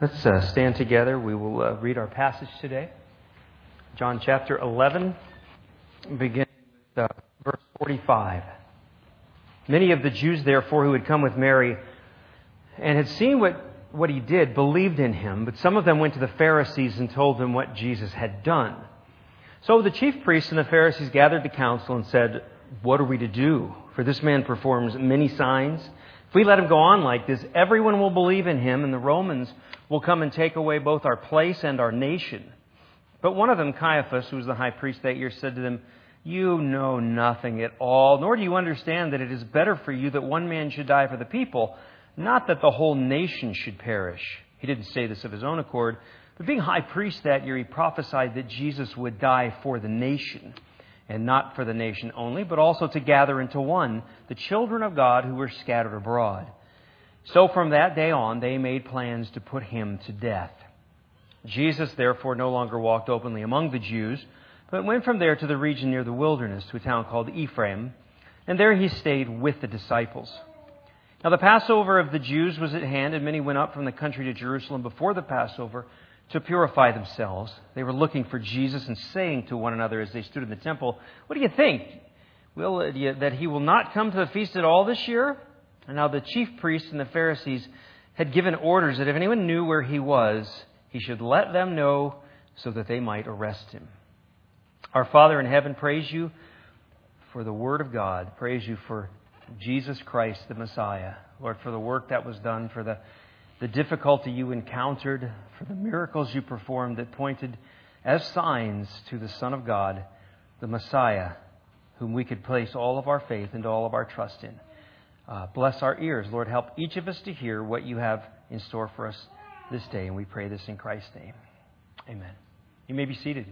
Let's stand together. We will read our passage today. John chapter 11, beginning with verse 45. Many of the Jews, therefore, who had come with Mary and had seen what he did, believed in him. But some of them went to the Pharisees and told them what Jesus had done. So the chief priests and the Pharisees gathered the council and said, "What are we to do? For this man performs many signs. If we let him go on like this, everyone will believe in him, and the Romans will come and take away both our place and our nation." But one of them, Caiaphas, who was the high priest that year, said to them, "You know nothing at all, nor do you understand that it is better for you that one man should die for the people, not that the whole nation should perish." He didn't say this of his own accord, but being high priest that year, he prophesied that Jesus would die for the nation, and not for the nation only, but also to gather into one the children of God who were scattered abroad. So from that day on, they made plans to put him to death. Jesus, therefore, no longer walked openly among the Jews, but went from there to the region near the wilderness, to a town called Ephraim, and there he stayed with the disciples. Now the Passover of the Jews was at hand, and many went up from the country to Jerusalem before the Passover to purify themselves. They were looking for Jesus and saying to one another as they stood in the temple, "What do you think? That he will not come to the feast at all this year?" And now the chief priests and the Pharisees had given orders that if anyone knew where he was, he should let them know so that they might arrest him. Our Father in heaven, praise you for the Word of God. Praise you for Jesus Christ, the Messiah. Lord, for the work that was done, for the difficulty you encountered, for the miracles you performed that pointed as signs to the Son of God, the Messiah, whom we could place all of our faith and all of our trust in. Bless our ears. Lord, help each of us to hear what you have in store for us this day, and we pray this in Christ's name. Amen. You may be seated.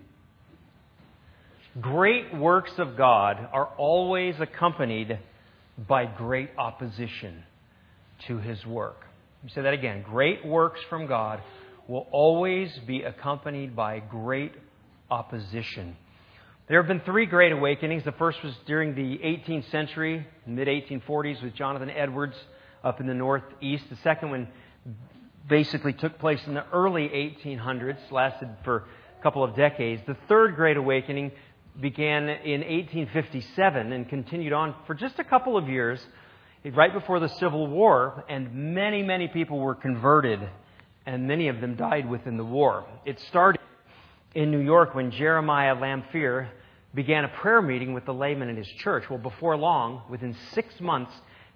Great works of God are always accompanied by great opposition to His work. Let me say that again. Great works from God will always be accompanied by great opposition. There have been three great awakenings. The first was during the 18th century, mid-1840s, with Jonathan Edwards up in the Northeast. The second one basically took place in the early 1800s, lasted for a couple of decades. The third great awakening began in 1857 and continued on for just a couple of years, right before the Civil War, and many, many people were converted, and many of them died within the war. It started in New York when Jeremiah Lamphere began a prayer meeting with the laymen in his church. Well, before long, within 6 months,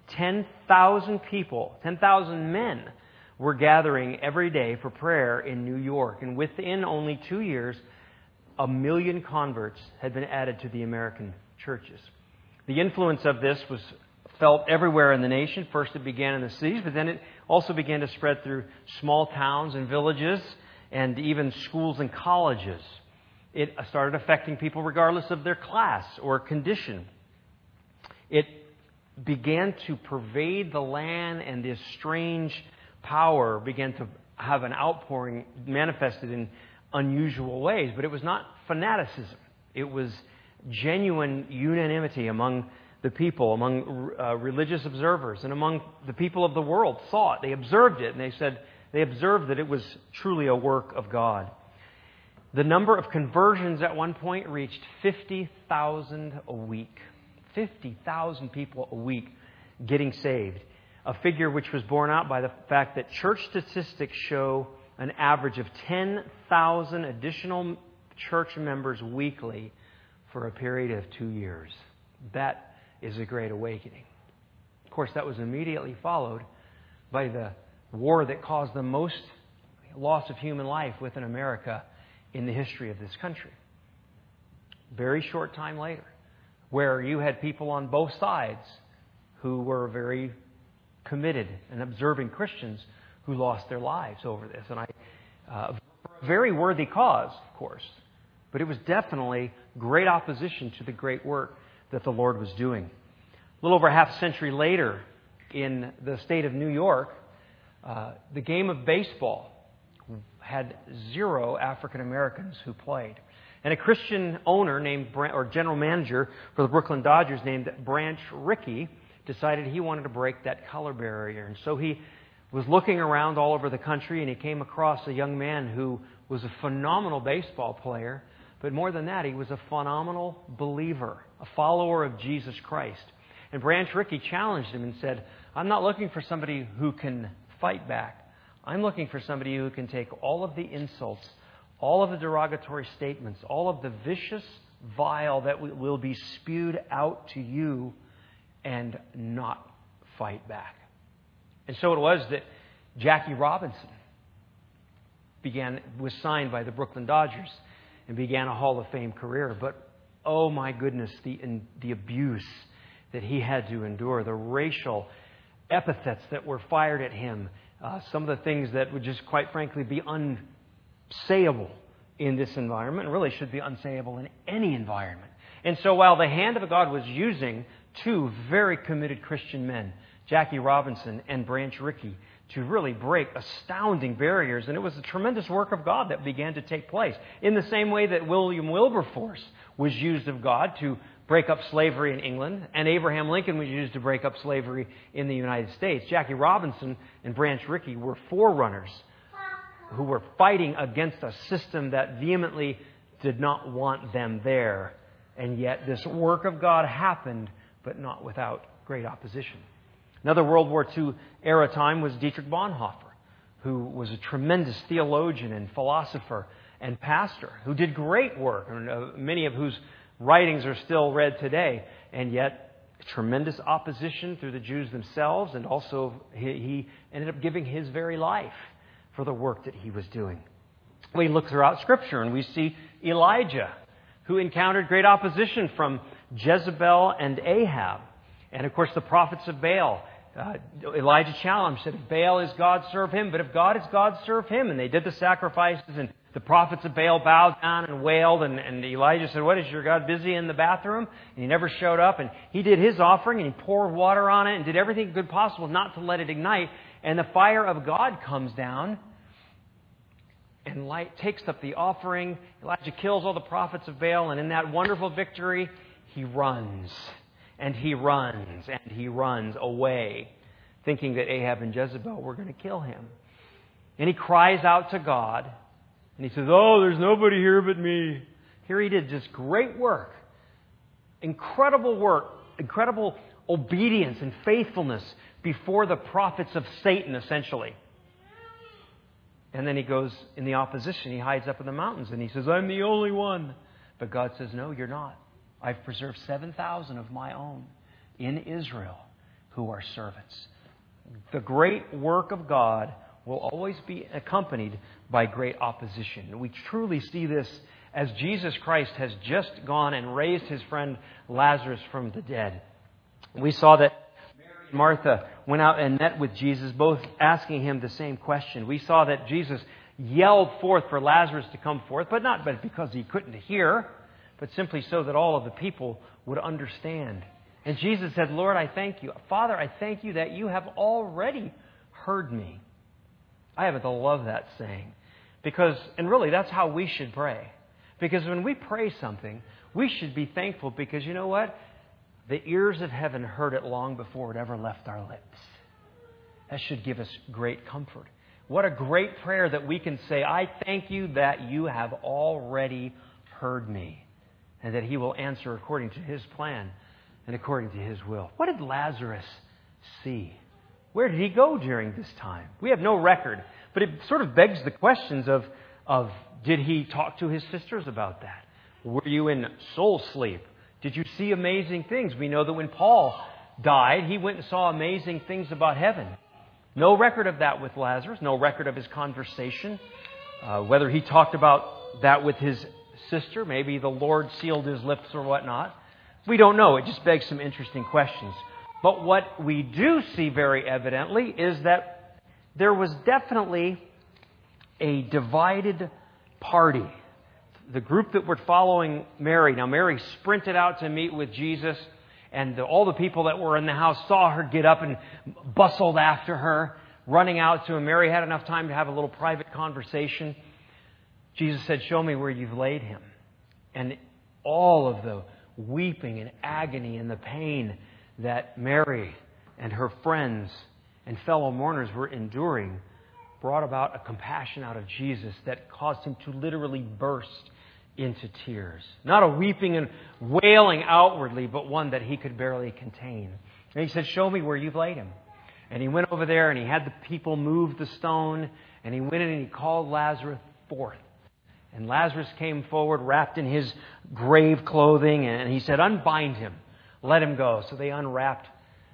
10,000 people, 10,000 men were gathering every day for prayer in New York. And within only 2 years, 1 million converts had been added to the American churches. The influence of this was felt everywhere in the nation. First it began in the cities, but then it also began to spread through small towns and villages and even schools and colleges. It started affecting people regardless of their class or condition. It began to pervade the land, and this strange power began to have an outpouring manifested in unusual ways. But it was not fanaticism. It was genuine unanimity among the people, among religious observers, and among the people of the world saw it. They observed it, and they said they observed that it was truly a work of God. The number of conversions at one point reached 50,000 a week. 50,000 people a week getting saved. A figure which was borne out by the fact that church statistics show an average of 10,000 additional church members weekly for a period of 2 years. That is a great awakening. Of course, that was immediately followed by the war that caused the most loss of human life within America in the history of this country. Very short time later, where you had people on both sides who were very committed and observing Christians who lost their lives over this. And a very worthy cause, of course. But it was definitely great opposition to the great work that the Lord was doing. A little over half a century later, in the state of New York, the game of baseball had 0 African Americans who played. And a Christian owner named or general manager for the Brooklyn Dodgers named Branch Rickey decided he wanted to break that color barrier. And so he was looking around all over the country, and he came across a young man who was a phenomenal baseball player, but more than that, he was a phenomenal believer, a follower of Jesus Christ. And Branch Rickey challenged him and said, I'm not looking for somebody who can fight back. I'm looking for somebody who can take all of the insults, all of the derogatory statements, all of the vicious vile that will be spewed out to you and not fight back. And so it was that Jackie Robinson was signed by the Brooklyn Dodgers and began a Hall of Fame career. But, oh my goodness, the abuse that he had to endure, the racial epithets that were fired at him, some of the things that would just quite frankly be unsayable in this environment, and really should be unsayable in any environment. And so while the hand of God was using two very committed Christian men, Jackie Robinson and Branch Rickey, to really break astounding barriers. And it was a tremendous work of God that began to take place. In the same way that William Wilberforce was used of God to break up slavery in England, and Abraham Lincoln was used to break up slavery in the United States, Jackie Robinson and Branch Rickey were forerunners who were fighting against a system that vehemently did not want them there. And yet this work of God happened, but not without great opposition. Another World War II era time was Dietrich Bonhoeffer, who was a tremendous theologian and philosopher and pastor, who did great work, and many of whose writings are still read today, and yet tremendous opposition through the Jews themselves, and also he ended up giving his very life for the work that he was doing. We look throughout Scripture and we see Elijah, who encountered great opposition from Jezebel and Ahab. And of course the prophets of Baal. Elijah challenged, said, if Baal is God, serve him. But if God is God, serve him. And they did the sacrifices, and the prophets of Baal bowed down and wailed. And Elijah said, what, is your God busy in the bathroom? And he never showed up. And he did his offering, and he poured water on it and did everything good possible not to let it ignite. And the fire of God comes down and light takes up the offering. Elijah kills all the prophets of Baal. And in that wonderful victory, he runs. And he runs, and he runs away, thinking that Ahab and Jezebel were going to kill him. And he cries out to God, and he says, oh, there's nobody here but me. Here he did just great work, incredible obedience and faithfulness before the prophets of Satan, essentially. And then he goes in the opposition. He hides up in the mountains, and he says, I'm the only one. But God says, no, you're not. I've preserved 7,000 of my own in Israel who are servants. The great work of God will always be accompanied by great opposition. We truly see this as Jesus Christ has just gone and raised his friend Lazarus from the dead. We saw that Mary and Martha went out and met with Jesus, both asking him the same question. We saw that Jesus yelled forth for Lazarus to come forth, but not because he couldn't hear, but simply so that all of the people would understand. And Jesus said, Lord, I thank you. Father, I thank you that you have already heard me. I happen to love that saying. And really, that's how we should pray. Because when we pray something, we should be thankful because you know what? The ears of heaven heard it long before it ever left our lips. That should give us great comfort. What a great prayer that we can say, I thank you that you have already heard me. And that he will answer according to his plan and according to his will. What did Lazarus see? Where did he go during this time? We have no record. But it sort of begs the questions of did he talk to his sisters about that? Were you in soul sleep? Did you see amazing things? We know that when Paul died, he went and saw amazing things about heaven. No record of that with Lazarus. No record of his conversation. Whether he talked about that with his sister, maybe the Lord sealed his lips or whatnot. We don't know. It just begs some interesting questions. But what we do see very evidently is that there was definitely a divided party. The group that were following Mary. Now, Mary sprinted out to meet with Jesus, and all the people that were in the house saw her get up and bustled after her, running out to him. Mary had enough time to have a little private conversation. Jesus said, show me where you've laid him. And all of the weeping and agony and the pain that Mary and her friends and fellow mourners were enduring brought about a compassion out of Jesus that caused him to literally burst into tears. Not a weeping and wailing outwardly, but one that he could barely contain. And he said, "Show me where you've laid him." And he went over there and he had the people move the stone, and he went in and he called Lazarus forth. And Lazarus came forward wrapped in his grave clothing, and he said, "Unbind him, let him go." So they unwrapped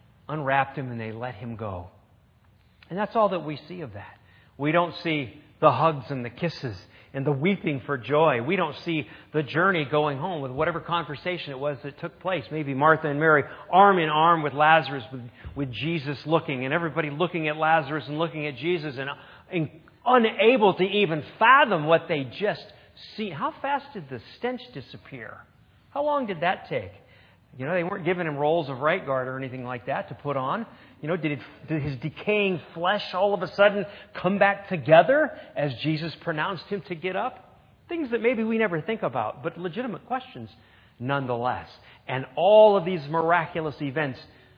him and they let him go. And that's all that we see of that. We don't see the hugs and the kisses and the weeping for joy. We don't see the journey going home with whatever conversation it was that took place. Maybe Martha and Mary arm in arm with Lazarus, with Jesus looking, and everybody looking at Lazarus and looking at Jesus and unable to even fathom what they just see. How fast did the stench disappear? How long did that take? They weren't giving him rolls of right guard or anything like that to put on. Did his decaying flesh all of a sudden come back together as Jesus pronounced him to get up? Things that maybe we never think about, but legitimate questions nonetheless. And all of these miraculous events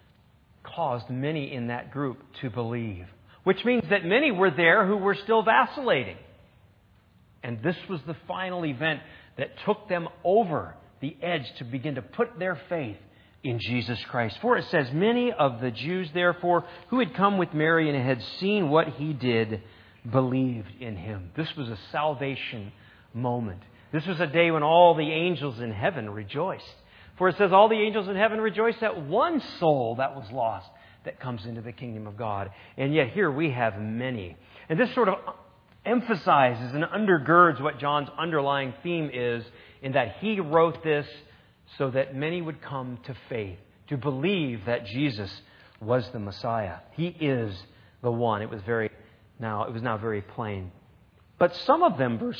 caused many in that group to believe, which means that many were there who were still vacillating. And this was the final event that took them over the edge to begin to put their faith in Jesus Christ. For it says, "Many of the Jews, therefore, who had come with Mary and had seen what he did, believed in him." This was a salvation moment. This was a day when all the angels in heaven rejoiced. For it says, "All the angels in heaven rejoiced at one soul that was lost, that comes into the kingdom of God." And yet here we have many. And this sort of emphasizes and undergirds what John's underlying theme is, in that he wrote this so that many would come to faith, to believe that Jesus was the Messiah. He is the one. It was now very plain. But some of them, verse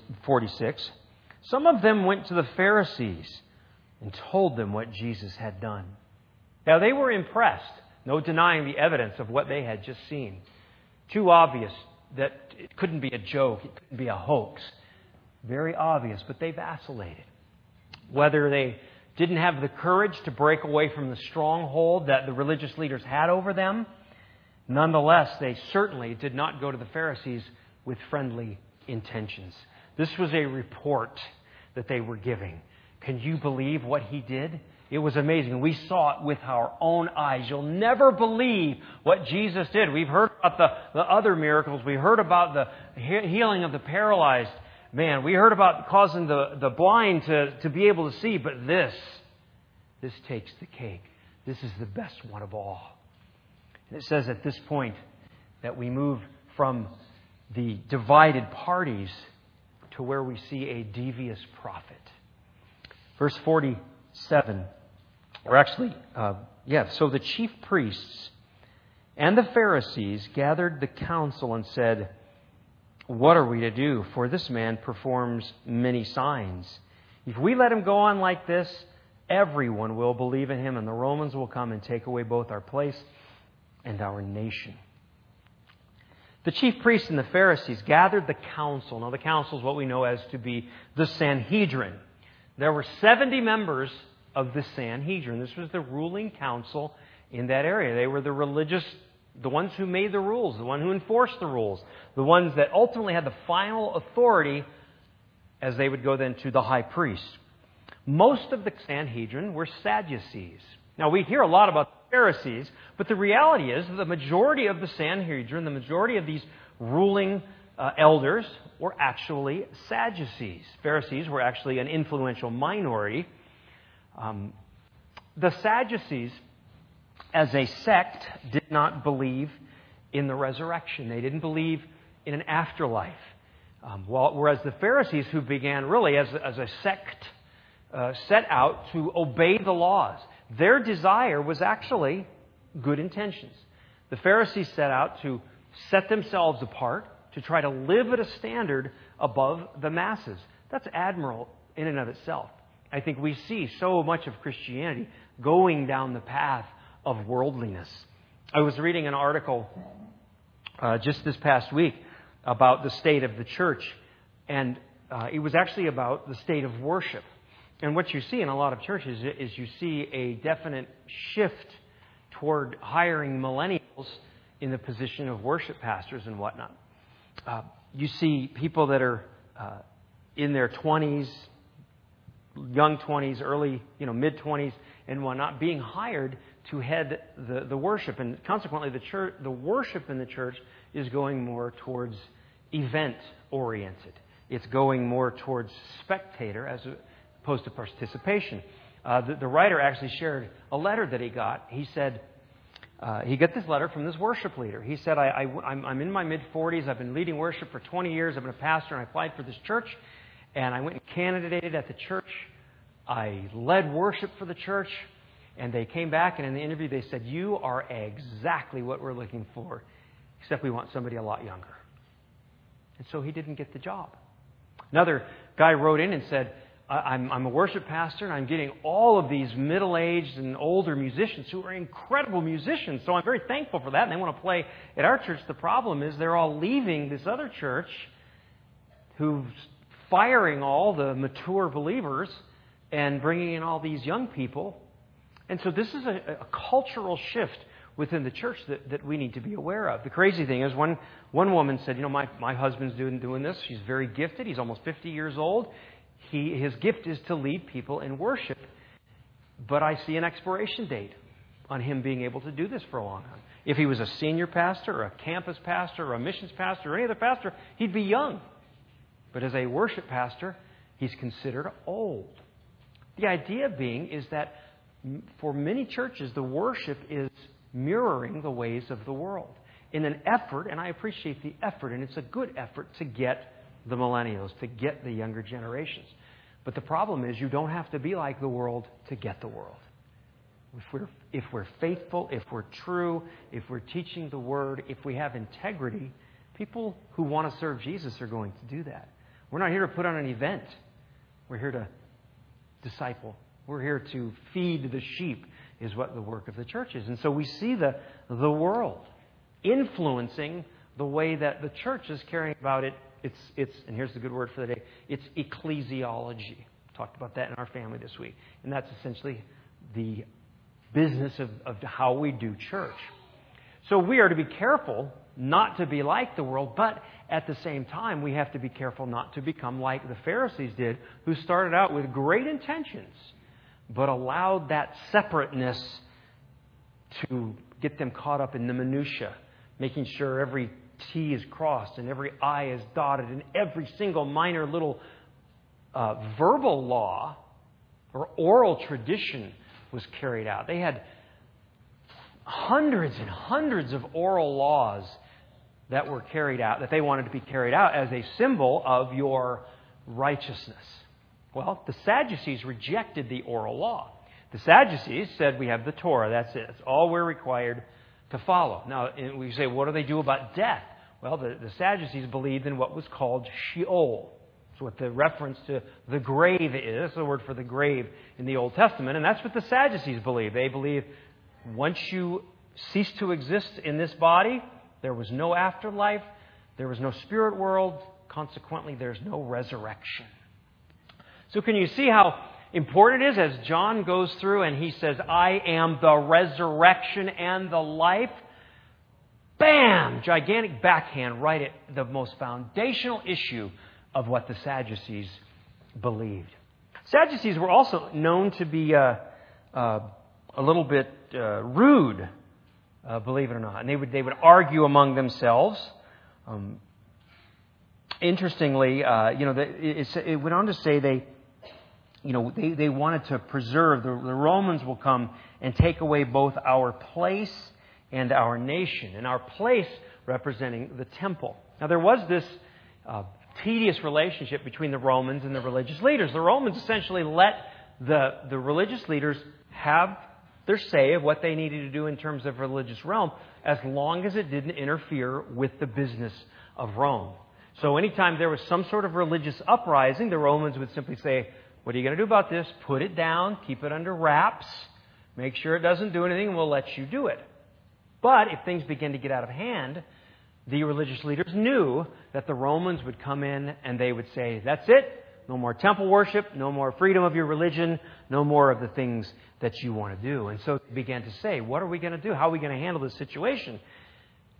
46, some of them went to the Pharisees and told them what Jesus had done. Now they were impressed, no denying the evidence of what they had just seen. Too obvious that it couldn't be a joke, it couldn't be a hoax. Very obvious, but they vacillated. Whether they didn't have the courage to break away from the stronghold that the religious leaders had over them, nonetheless, they certainly did not go to the Pharisees with friendly intentions. This was a report that they were giving. Can you believe what he did? It was amazing. We saw it with our own eyes. You'll never believe what Jesus did. We've heard about the other miracles. We heard about the healing of the paralyzed man. We heard about causing the blind to be able to see. But this takes the cake. This is the best one of all. And it says at this point that we move from the divided parties to where we see a devious prophet. Verse 47. So the chief priests and the Pharisees gathered the council and said, "What are we to do? For this man performs many signs. If we let him go on like this, everyone will believe in him, and the Romans will come and take away both our place and our nation." The chief priests and the Pharisees gathered the council. Now, the council is what we know as to be the Sanhedrin. There were 70 members of the Sanhedrin. This was the ruling council in that area. They were the ones who made the rules, the one who enforced the rules, the ones that ultimately had the final authority as they would go then to the high priest. Most of the Sanhedrin were Sadducees. Now, we hear a lot about the Pharisees, but the reality is the majority of the Sanhedrin, the majority of these ruling elders were actually Sadducees. Pharisees were actually an influential minority. The Sadducees, as a sect, did not believe in the resurrection. They didn't believe in an afterlife. Whereas the Pharisees, who began really as a sect, set out to obey the laws. Their desire was actually good intentions. The Pharisees set out to set themselves apart, to try to live at a standard above the masses. That's admirable in and of itself. I think we see so much of Christianity going down the path of worldliness. I was reading an article just this past week about the state of the church, and it was actually about the state of worship. And what you see in a lot of churches is you see a definite shift toward hiring millennials in the position of worship pastors and whatnot. You see people that are in their 20s, young 20s, early, mid-20s and whatnot, being hired to head the worship. And consequently, the worship in the church is going more towards event-oriented. It's going more towards spectator as opposed to participation. The writer actually shared a letter that he got. He said, he got this letter from this worship leader. He said, I'm in my mid-40s. I've been leading worship for 20 years. I've been a pastor, and I applied for this church. And I went and candidated at the church. I led worship for the church. And they came back, and in the interview they said, you are exactly what we're looking for, except we want somebody a lot younger. And so he didn't get the job. Another guy wrote in and said, I'm a worship pastor, and I'm getting all of these middle-aged and older musicians who are incredible musicians, so I'm very thankful for that, and they want to play at our church. The problem is they're all leaving this other church who's firing all the mature believers and bringing in all these young people. And so this is a cultural shift within the church that we need to be aware of. The crazy thing is one woman said, my husband's doing this. He's very gifted. He's almost 50 years old. His gift is to lead people in worship. But I see an expiration date on him being able to do this for a long time. If he was a senior pastor or a campus pastor or a missions pastor or any other pastor, he'd be young. But as a worship pastor, he's considered old. The idea being is that for many churches, the worship is mirroring the ways of the world in an effort, and I appreciate the effort, and it's a good effort to get the millennials, to get the younger generations. But the problem is you don't have to be like the world to get the world. If we're faithful, if we're true, if we're teaching the Word, if we have integrity, people who want to serve Jesus are going to do that. We're not here to put on an event. We're here to disciple. We're here to feed the sheep, is what the work of the church is. And so we see the world influencing the way that the church is caring about it. It's and here's the good word for the day, it's ecclesiology. Talked about that in our family this week. And that's essentially the business of how we do church. So we are to be careful not to be like the world, but at the same time, we have to be careful not to become like the Pharisees did, who started out with great intentions, but allowed that separateness to get them caught up in the minutia, making sure every T is crossed and every I is dotted and every single minor little verbal law or oral tradition was carried out. They had hundreds and hundreds of oral laws that were carried out, that they wanted to be carried out as a symbol of your righteousness. Well, the Sadducees rejected the oral law. The Sadducees said we have the Torah, that's it. That's all we're required to follow. Now, we say, what do they do about death? Well, the Sadducees believed in what was called Sheol. That's what the reference to the grave is. That's the word for the grave in the Old Testament. And that's what the Sadducees believe. They believe once you cease to exist in this body, there was no afterlife, there was no spirit world, consequently there's no resurrection. So can you see how important it is as John goes through and he says, I am the resurrection and the life? Bam! Gigantic backhand right at the most foundational issue of what the Sadducees believed. Sadducees were also known to be a little bit rude, believe it or not. And they would argue among themselves. Interestingly, it went on to say they wanted to preserve. The Romans will come and take away both our place and our nation. And our place representing the temple. Now there was this tedious relationship between the Romans and the religious leaders. The Romans essentially let the religious leaders have their say of what they needed to do in terms of religious realm, as long as it didn't interfere with the business of Rome. So anytime there was some sort of religious uprising, the Romans would simply say, what are you going to do about this? Put it down, keep it under wraps, make sure it doesn't do anything, and we'll let you do it. But if things begin to get out of hand, the religious leaders knew that the Romans would come in and they would say, that's it. No more temple worship, no more freedom of your religion, no more of the things that you want to do. And so they began to say, what are we going to do? How are we going to handle this situation?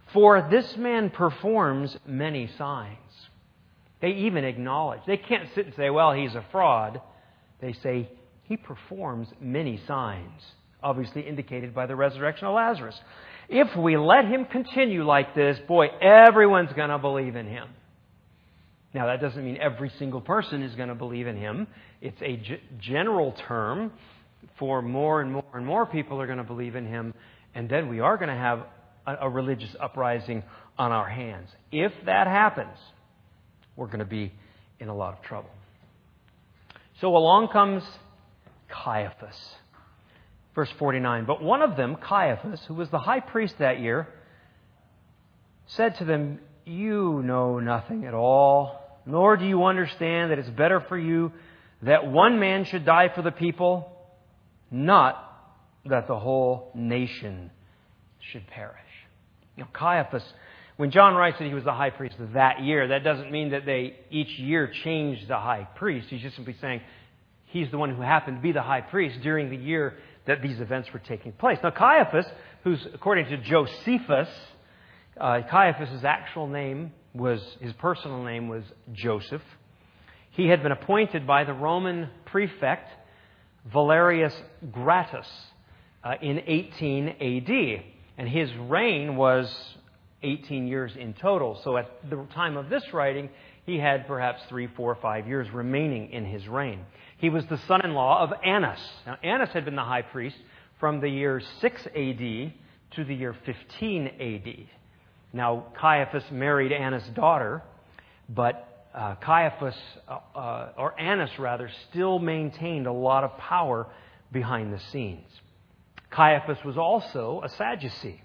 For this man performs many signs. They even acknowledge. They can't sit and say, well, he's a fraud. They say, he performs many signs, obviously indicated by the resurrection of Lazarus. If we let him continue like this, boy, everyone's going to believe in him. Now, that doesn't mean every single person is going to believe in him. It's a general term for more and more and more people are going to believe in him. And then we are going to have a religious uprising on our hands. If that happens, we're going to be in a lot of trouble. So along comes Caiaphas. Verse 49, but one of them, Caiaphas, who was the high priest that year, said to them, you know nothing at all, nor do you understand that it's better for you that one man should die for the people, not that the whole nation should perish. You know, Caiaphas, when John writes that he was the high priest that year, that doesn't mean that they each year changed the high priest. He's just simply saying he's the one who happened to be the high priest during the year that these events were taking place. Now, Caiaphas, who's, according to Josephus, Caiaphas' actual name was, his personal name was Joseph. He had been appointed by the Roman prefect Valerius Gratus in 18 AD. And his reign was 18 years in total. So at the time of this writing, he had perhaps 3, 4, 5 years remaining in his reign. He was the son-in-law of Annas. Now, Annas had been the high priest from the year 6 AD to the year 15 AD. Now, Caiaphas married Annas' daughter, but Caiaphas, or Annas rather, still maintained a lot of power behind the scenes. Caiaphas was also a Sadducee.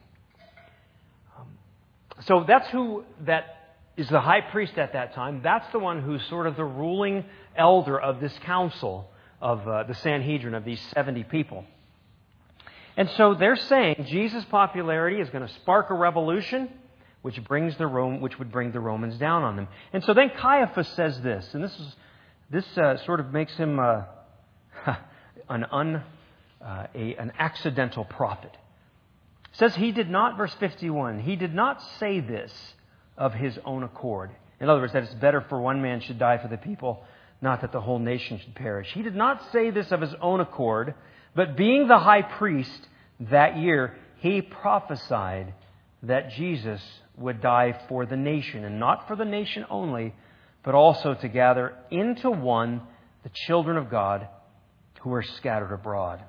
So that's who that is the high priest at that time. That's the one who's sort of the ruling elder of this council of the Sanhedrin, of these 70 people. And so they're saying Jesus' popularity is going to spark a revolution, which would bring the Romans down on them. And so then Caiaphas says this, and this sort of makes him an accidental prophet. It says he did not, verse 51, he did not say this of his own accord. In other words, that it's better for one man should die for the people, not that the whole nation should perish. He did not say this of his own accord, but being the high priest that year, he prophesied that Jesus would die for the nation, and not for the nation only, but also to gather into one the children of God who are scattered abroad.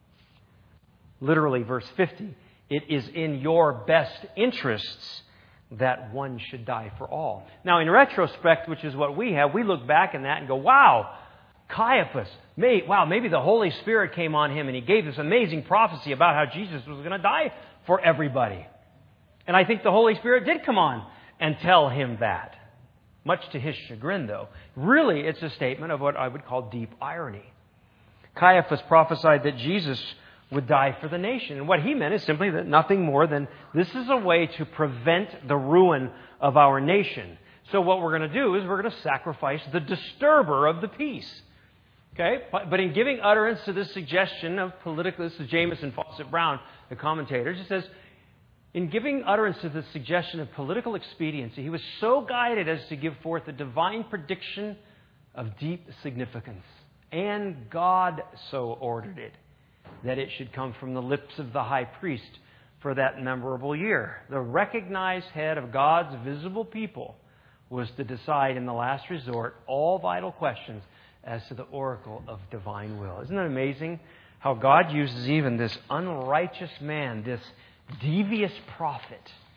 Literally, verse 50, it is in your best interests that one should die for all. Now, in retrospect, which is what we have, we look back in that and go, wow, Caiaphas, maybe the Holy Spirit came on him and he gave this amazing prophecy about how Jesus was going to die for everybody. And I think the Holy Spirit did come on and tell him that. Much to his chagrin, though. Really, it's a statement of what I would call deep irony. Caiaphas prophesied that Jesus would die for the nation. And what he meant is simply that nothing more than this is a way to prevent the ruin of our nation. So what we're going to do is we're going to sacrifice the disturber of the peace. Okay? But in giving utterance to this suggestion of political, this is Jameson Fawcett Brown, the commentators, it says, in giving utterance to the suggestion of political expediency, he was so guided as to give forth a divine prediction of deep significance. And God so ordered it, that it should come from the lips of the high priest for that memorable year. The recognized head of God's visible people was to decide in the last resort all vital questions as to the oracle of divine will. Isn't it amazing how God uses even this unrighteous man, this devious prophet,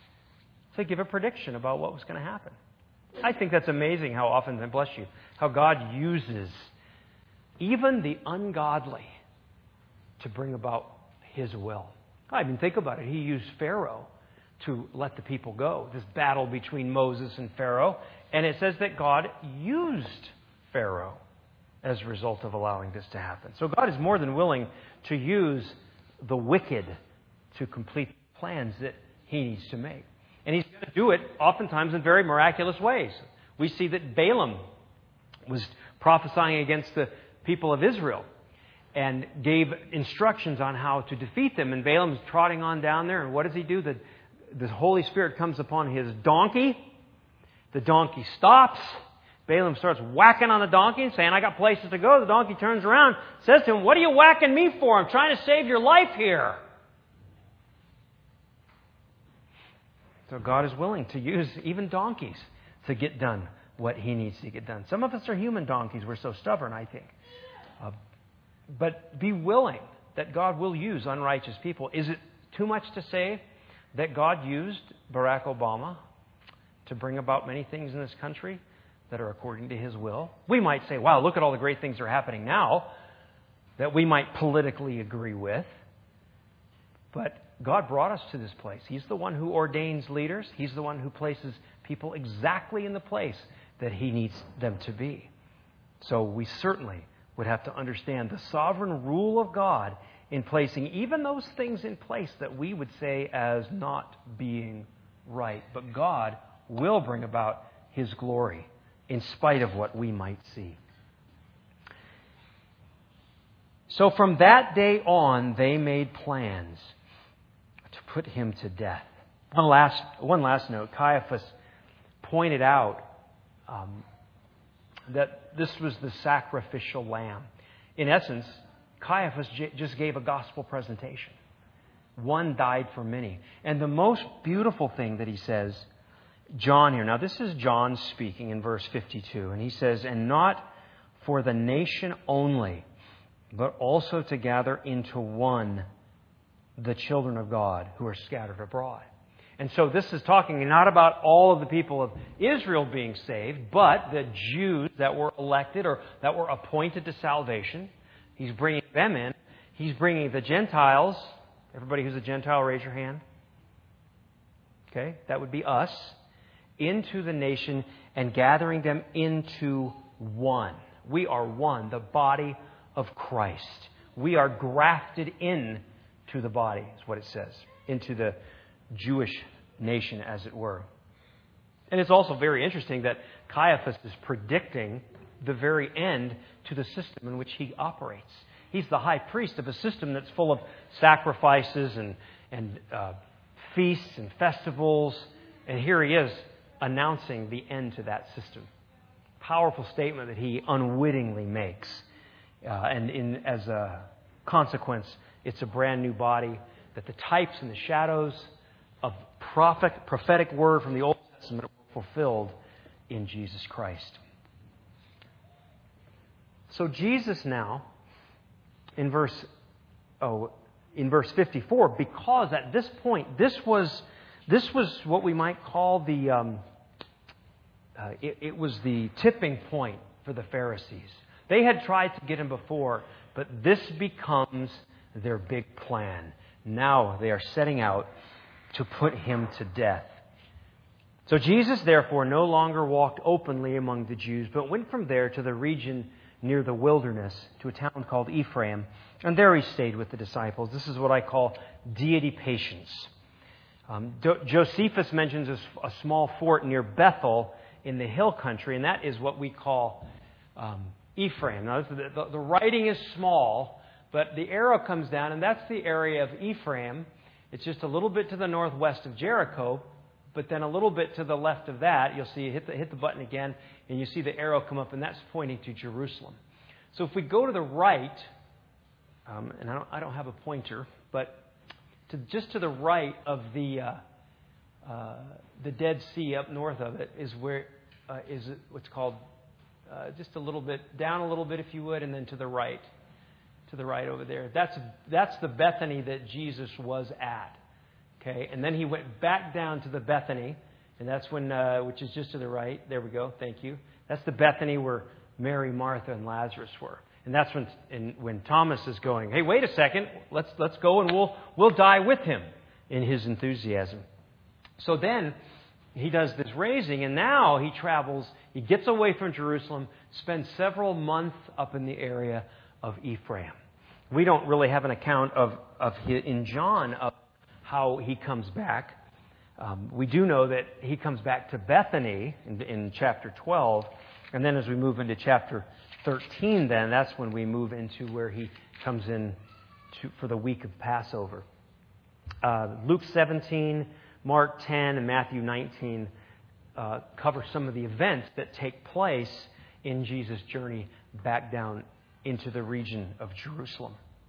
to give a prediction about what was going to happen? I think that's amazing how often, and bless you, how God uses even the ungodly to bring about His will. I mean, think about it. He used Pharaoh to let the people go. This battle between Moses and Pharaoh. And it says that God used Pharaoh as a result of allowing this to happen. So God is more than willing to use the wicked to complete the plans that He needs to make. And He's going to do it oftentimes in very miraculous ways. We see that Balaam was prophesying against the people of Israel and gave instructions on how to defeat them. And Balaam's trotting on down there, and what does he do? the Holy Spirit comes upon his donkey. The donkey stops. Balaam starts whacking on the donkey and saying, I got places to go. The donkey turns around, says to him, what are you whacking me for? I'm trying to save your life here. So God is willing to use even donkeys to get done what he needs to get done. Some of us are human donkeys. We're so stubborn, I think. But be willing that God will use unrighteous people. Is it too much to say that God used Barack Obama to bring about many things in this country that are according to his will? We might say, wow, look at all the great things that are happening now that we might politically agree with. But God brought us to this place. He's the one who ordains leaders. He's the one who places people exactly in the place that he needs them to be. So we certainly would have to understand the sovereign rule of God in placing even those things in place that we would say as not being right. But God will bring about his glory in spite of what we might see. So from that day on, they made plans to put him to death. One last note. Caiaphas pointed out that this was the sacrificial lamb. In essence, Caiaphas just gave a gospel presentation. One died for many. And the most beautiful thing that he says, John here. Now this is John speaking in verse 52. And he says, and not for the nation only, but also to gather into one the children of God who are scattered abroad. And so this is talking not about all of the people of Israel being saved, but the Jews that were elected or that were appointed to salvation. He's bringing them in. He's bringing the Gentiles. Everybody who's a Gentile, raise your hand. Okay, that would be us. Into the nation and gathering them into one. We are one, the body of Christ. We are grafted in to the body, is what it says. Into the Jewish nation, as it were. And it's also very interesting that Caiaphas is predicting the very end to the system in which he operates. He's the high priest of a system that's full of sacrifices and feasts and festivals. And here he is announcing the end to that system. Powerful statement that he unwittingly makes. As a consequence, it's a brand new body that the types and the shadows of prophetic word from the Old Testament were fulfilled in Jesus Christ. So Jesus now, in verse 54, because at this point, this was what we might call it was the tipping point for the Pharisees. They had tried to get him before, but this becomes their big plan. Now they are setting out to put him to death. So Jesus, therefore, no longer walked openly among the Jews, but went from there to the region near the wilderness, to a town called Ephraim. And there he stayed with the disciples. This is what I call deity patience. Josephus mentions a small fort near Bethel in the hill country, and that is what we call Ephraim. Now, the writing is small, but the arrow comes down, and that's the area of Ephraim. It's just a little bit to the northwest of Jericho, but then a little bit to the left of that, you'll see hit the button again, and you see the arrow come up, and that's pointing to Jerusalem. So if we go to the right, and I don't have a pointer, but just to the right of the Dead Sea up north of it is where is what's called just a little bit down a little bit, if you would, and then to the right over there. That's the Bethany that Jesus was at. Okay, and then he went back down to the Bethany, and that's when which is just to the right. There we go. Thank you. That's the Bethany where Mary, Martha, and Lazarus were. And that's when Thomas is going, hey, wait a second, let's go and we'll die with him in his enthusiasm. So then he does this raising, and now he travels, he gets away from Jerusalem, spends several months up in the area of Ephraim. We don't really have an account in John of how he comes back. We do know that he comes back to Bethany in chapter 12, and then as we move into chapter 13, then that's when we move into where he comes in for the week of Passover. Luke 17, Mark 10 and Matthew 19 cover some of the events that take place in Jesus' journey back down into the region of Jerusalem.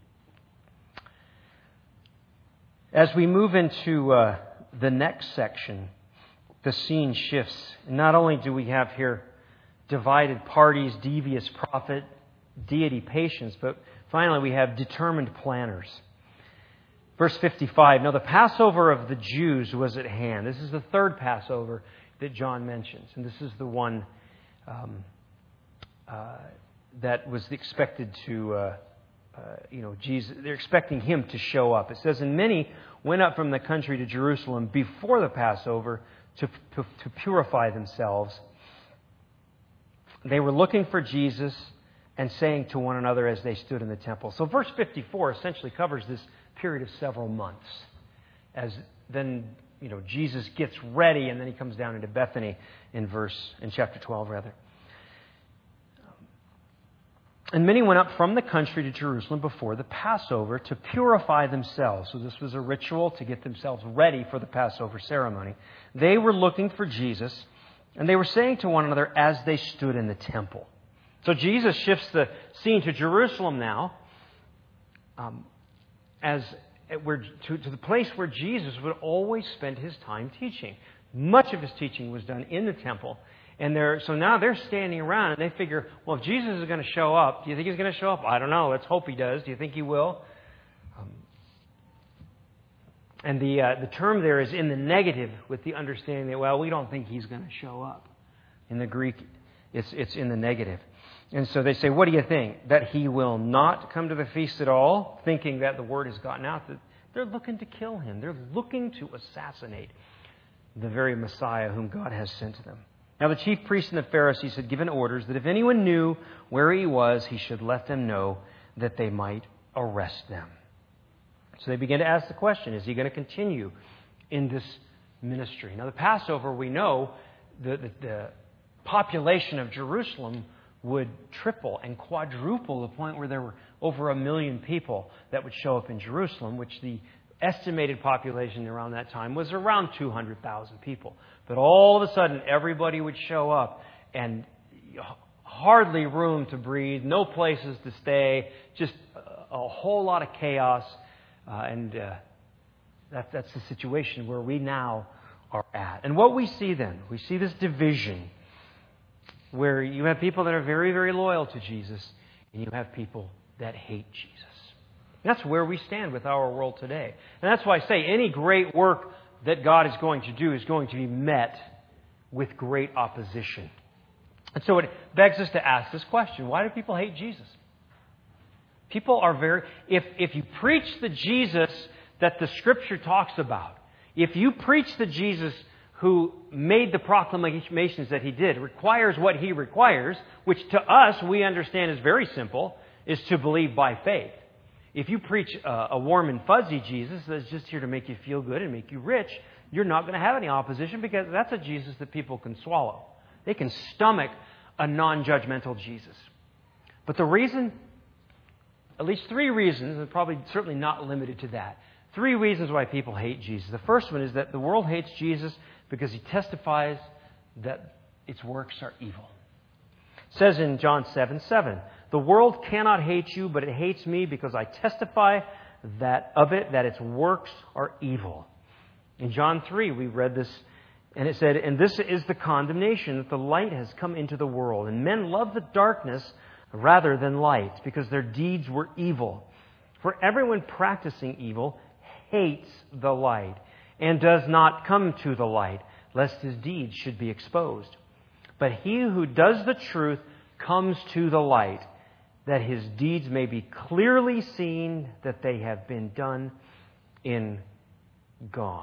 As we move into the next section, the scene shifts. Not only do we have here divided parties, devious prophet, deity patience, but finally we have determined planners. Verse 55, now the Passover of the Jews was at hand. This is the third Passover that John mentions, and this is the one that was expected to, Jesus. They're expecting him to show up. It says, and many went up from the country to Jerusalem before the Passover to purify themselves. They were looking for Jesus and saying to one another as they stood in the temple. So verse 54 essentially covers this period of several months. As then, Jesus gets ready and then he comes down into Bethany in chapter 12 rather. And many went up from the country to Jerusalem before the Passover to purify themselves. So this was a ritual to get themselves ready for the Passover ceremony. They were looking for Jesus, and they were saying to one another as they stood in the temple. So Jesus shifts the scene to Jerusalem now, to the place where Jesus would always spend his time teaching. Much of his teaching was done in the temple. So now they're standing around and they figure, well, if Jesus is going to show up, do you think he's going to show up? I don't know. Let's hope he does. Do you think he will? And the term there is in the negative with the understanding that, well, we don't think he's going to show up. In the Greek, it's in the negative. And so they say, what do you think? That he will not come to the feast at all? Thinking that the word has gotten out. That they're looking to kill him. They're looking to assassinate the very Messiah whom God has sent to them. Now the chief priests and the Pharisees had given orders that if anyone knew where he was, he should let them know that they might arrest them. So they began to ask the question, is he going to continue in this ministry? Now the Passover, we know the population of Jerusalem would triple and quadruple to the point where there were over 1 million people that would show up in Jerusalem, which the estimated population around that time was around 200,000 people. But all of a sudden, everybody would show up and hardly room to breathe, no places to stay, just a whole lot of chaos. That's the situation where we now are at. And what we see then, we see this division where you have people that are very, very loyal to Jesus and you have people that hate Jesus. That's where we stand with our world today. And that's why I say any great work that God is going to do is going to be met with great opposition. And so it begs us to ask this question. Why do people hate Jesus? People are if you preach the Jesus that the Scripture talks about, if you preach the Jesus who made the proclamations that he did, requires what he requires, which to us we understand is very simple, is to believe by faith. If you preach a warm and fuzzy Jesus that's just here to make you feel good and make you rich, you're not going to have any opposition because that's a Jesus that people can swallow. They can stomach a non-judgmental Jesus. But the reason, at least 3 reasons, and probably certainly not limited to that, 3 reasons why people hate Jesus. The first one is that the world hates Jesus because he testifies that its works are evil. It says in John 7:7, the world cannot hate you, but it hates me because I testify that its works are evil. In John 3, we read this, and it said, and this is the condemnation, that the light has come into the world, and men love the darkness rather than light, because their deeds were evil. For everyone practicing evil hates the light, and does not come to the light, lest his deeds should be exposed. But he who does the truth comes to the light, that his deeds may be clearly seen that they have been done in God.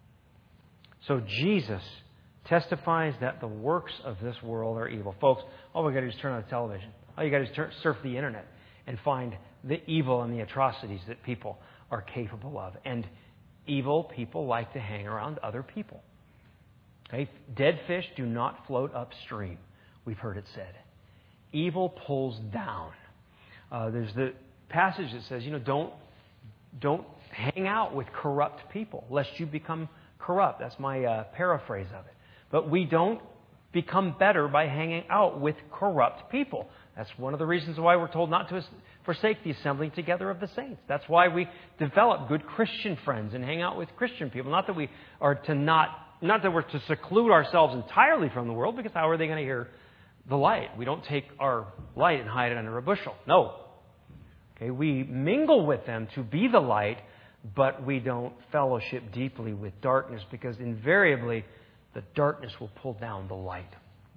So Jesus testifies that the works of this world are evil. Folks, all we've got to do is turn on the television. All you've got to do is surf the internet and find the evil and the atrocities that people are capable of. And evil people like to hang around other people. Okay? Dead fish do not float upstream, we've heard it said. Evil pulls down. There's the passage that says, don't hang out with corrupt people, lest you become corrupt. That's my paraphrase of it. But we don't become better by hanging out with corrupt people. That's one of the reasons why we're told not to forsake the assembling together of the saints. That's why we develop good Christian friends and hang out with Christian people. Not that we are to not that we're to seclude ourselves entirely from the world, because how are they going to hear the light? We don't take our light and hide it under a bushel. No. Okay, we mingle with them to be the light, but we don't fellowship deeply with darkness, because invariably the darkness will pull down the light.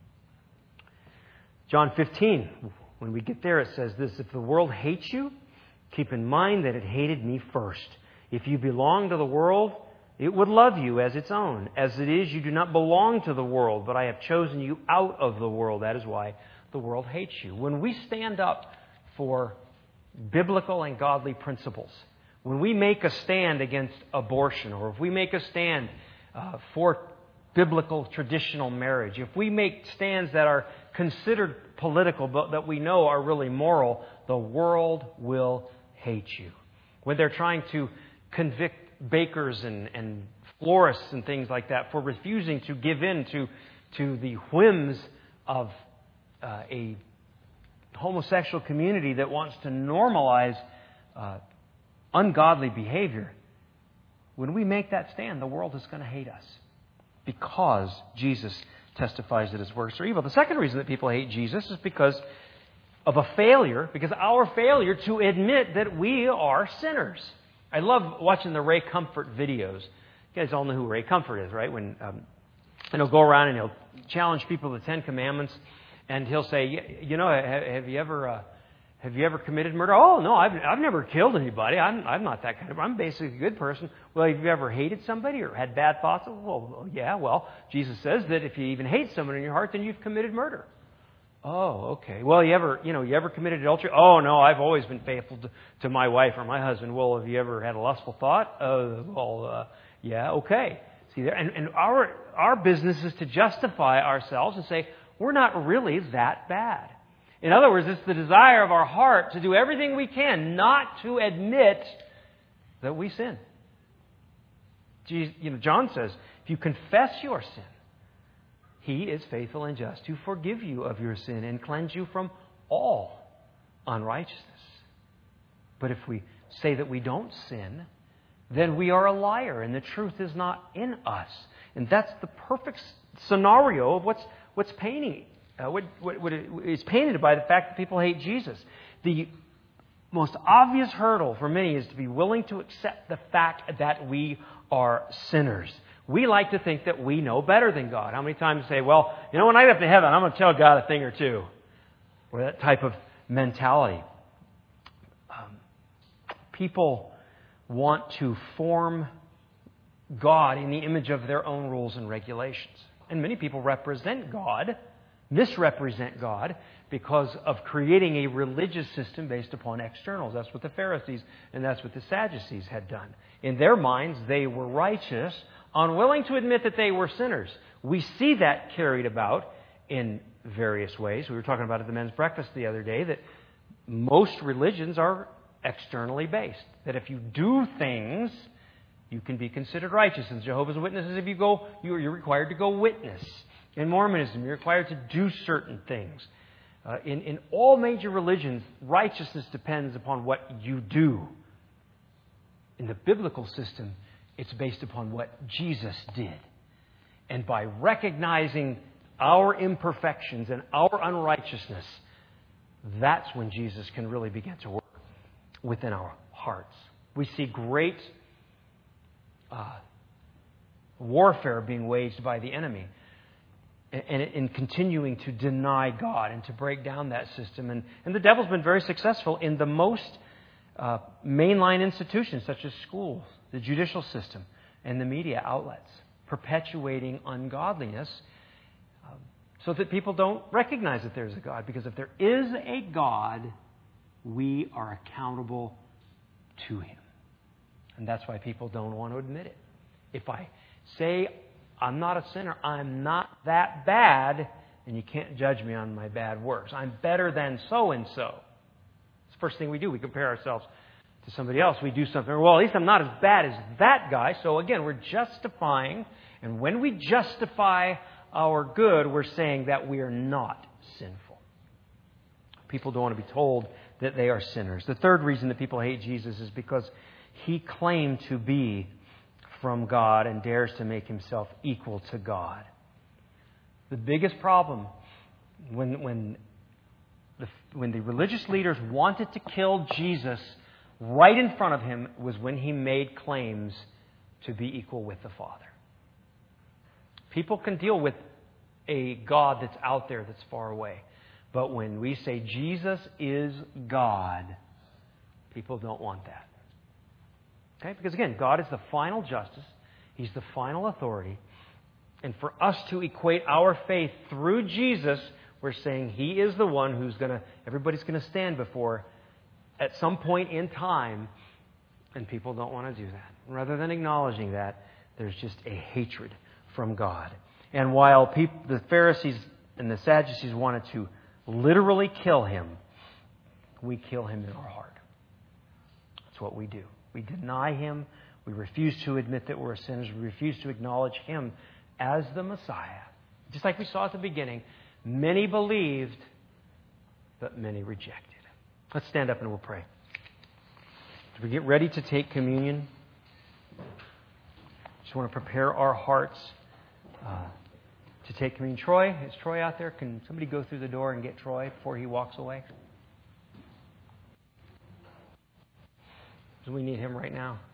John 15, when we get there, it says this: if the world hates you, keep in mind that it hated me first. If you belong to the world, it would love you as its own. As it is, you do not belong to the world, but I have chosen you out of the world. That is why the world hates you. When we stand up for biblical and godly principles, when we make a stand against abortion, or if we make a stand for biblical traditional marriage, if we make stands that are considered political but that we know are really moral, the world will hate you. When they're trying to convict bakers and florists and things like that for refusing to give in to the whims of a homosexual community that wants to normalize ungodly behavior, when we make that stand, the world is going to hate us, because Jesus testifies that his works are evil. The second reason that people hate Jesus is because of a failure, because our failure to admit that we are sinners. I love watching the Ray Comfort videos. You guys all know who Ray Comfort is, right? When he'll go around and he'll challenge people to the Ten Commandments, and he'll say, you know, have you ever committed murder? Oh, no, I've never killed anybody. I'm not that kind of. I'm basically a good person. Well, have you ever hated somebody or had bad thoughts? Well, yeah. Well, Jesus says that if you even hate someone in your heart, then you've committed murder. Oh, okay. Well, you ever committed adultery? Oh, no, I've always been faithful to my wife or my husband. Well, have you ever had a lustful thought? Yeah, okay. See there, and our business is to justify ourselves and say we're not really that bad. In other words, it's the desire of our heart to do everything we can not to admit that we sin. John says, if you confess your sin, He is faithful and just to forgive you of your sin and cleanse you from all unrighteousness. But if we say that we don't sin, then we are a liar and the truth is not in us. And that's the perfect scenario of what's painting. What is painted by the fact that people hate Jesus. The most obvious hurdle for many is to be willing to accept the fact that we are sinners. We like to think that we know better than God. How many times say, well, when I get up to heaven, I'm going to tell God a thing or two. Or that type of mentality. People want to form God in the image of their own rules and regulations. And many people misrepresent God because of creating a religious system based upon externals. That's what the Pharisees and that's what the Sadducees had done. In their minds, they were righteous, unwilling to admit that they were sinners. We see that carried about in various ways. We were talking about at the men's breakfast the other day that most religions are externally based. That if you do things, you can be considered righteous. In Jehovah's Witnesses, if you go, you're required to go witness. In Mormonism, you're required to do certain things. In all major religions, righteousness depends upon what you do. In the biblical system, it's based upon what Jesus did. And by recognizing our imperfections and our unrighteousness, that's when Jesus can really begin to work within our hearts. We see great warfare being waged by the enemy and in continuing to deny God and to break down that system. And the devil's been very successful in the most mainline institutions such as schools, the judicial system, and the media outlets, perpetuating ungodliness so that people don't recognize that there's a God. Because if there is a God, we are accountable to Him. And that's why people don't want to admit it. If I say I'm not a sinner, I'm not that bad, and you can't judge me on my bad works. I'm better than so-and-so. It's the first thing we do. We compare ourselves to somebody else. We do something, well, at least I'm not as bad as that guy. So again, we're justifying. And when we justify our good, we're saying that we are not sinful. People don't want to be told that they are sinners. The third reason that people hate Jesus is because He claimed to be from God and dares to make Himself equal to God. The biggest problem when the religious leaders wanted to kill Jesus right in front of Him was when He made claims to be equal with the Father. People can deal with a God that's out there, that's far away. But when we say Jesus is God, people don't want that. Okay? Because again, God is the final justice. He's the final authority. And for us to equate our faith through Jesus, we're saying He is the one who's everybody's going to stand before at some point in time. And people don't want to do that. Rather than acknowledging that, there's just a hatred from God. And while the Pharisees and the Sadducees wanted to literally kill Him, we kill Him in our heart. That's what we do. We deny Him. We refuse to admit that we're sinners. We refuse to acknowledge Him as the Messiah. Just like we saw at the beginning, many believed, but many rejected. Let's stand up and we'll pray. As we get ready to take communion, just want to prepare our hearts to take communion. Troy, is Troy out there? Can somebody go through the door and get Troy before he walks away? We need him right now.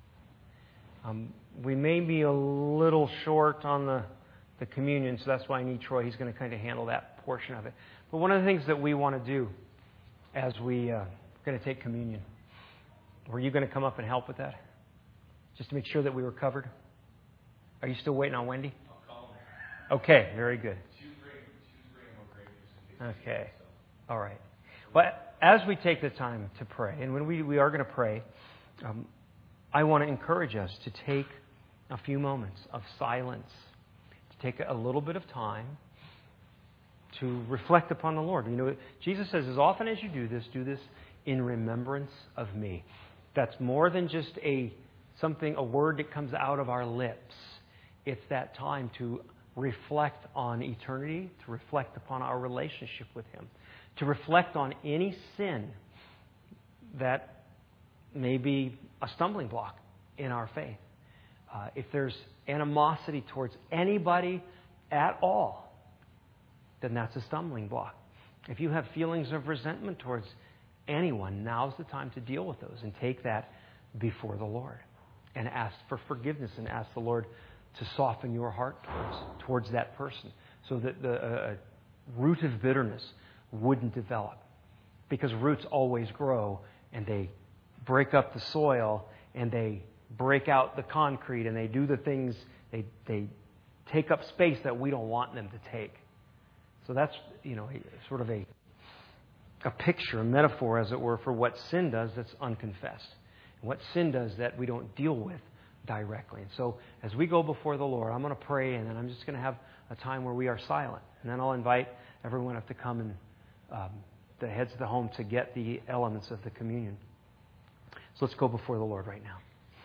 We may be a little short on the communion, so that's why I need Troy. He's going to kind of handle that portion of it. But one of the things that we want to do as we're going to take communion, were you going to come up and help with that? Just to make sure that we were covered? Are you still waiting on Wendy? I'll call her. Okay, very good. She's bringing more grapes. Okay, all right. Well, as we take the time to pray, and when we are going to pray, I want to encourage us to take a few moments of silence, to take a little bit of time to reflect upon the Lord. You know, Jesus says, as often as you do this in remembrance of me. That's more than just a word that comes out of our lips. It's that time to reflect on eternity, to reflect upon our relationship with Him, to reflect on any sin that may be a stumbling block in our faith. If there's animosity towards anybody at all, then that's a stumbling block. If you have feelings of resentment towards anyone, now's the time to deal with those and take that before the Lord and ask for forgiveness and ask the Lord to soften your heart towards that person so that the root of bitterness wouldn't develop. Because roots always grow and they break up the soil and they break out the concrete and they do the things, they take up space that we don't want them to take. So that's, sort of a picture, a metaphor, as it were, for what sin does that's unconfessed. And what sin does that we don't deal with directly. And so as we go before the Lord, I'm going to pray and then I'm just going to have a time where we are silent. And then I'll invite everyone up to come and the heads of the home to get the elements of the communion. So let's go before the Lord right now.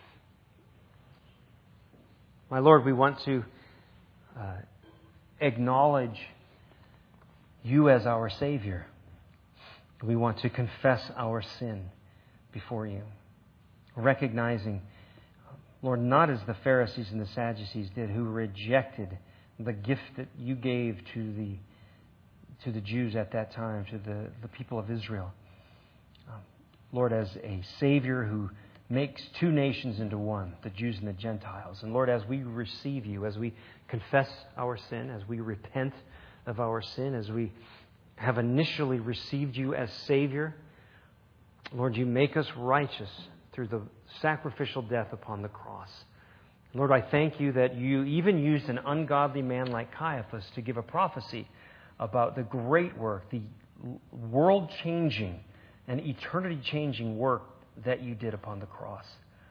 My Lord, we want to acknowledge You as our Savior. We want to confess our sin before You, recognizing, Lord, not as the Pharisees and the Sadducees did, who rejected the gift that You gave to the Jews at that time, to the people of Israel. Lord, as a Savior who makes two nations into one, the Jews and the Gentiles. And Lord, as we receive You, as we confess our sin, as we repent of our sin, as we have initially received You as Savior, Lord, You make us righteous through the sacrificial death upon the cross. Lord, I thank You that You even used an ungodly man like Caiaphas to give a prophecy about the great work, the world-changing and eternity-changing work that You did upon the cross.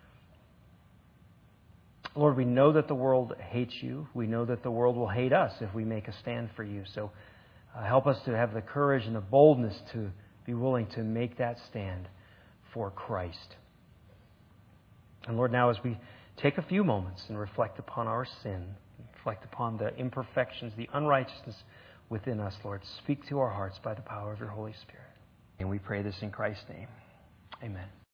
Lord, we know that the world hates You. We know that the world will hate us if we make a stand for You. So help us to have the courage and the boldness to be willing to make that stand for Christ. And Lord, now as we take a few moments and reflect upon our sin, reflect upon the imperfections, the unrighteousness within us, Lord, speak to our hearts by the power of your Holy Spirit. And we pray this in Christ's name. Amen.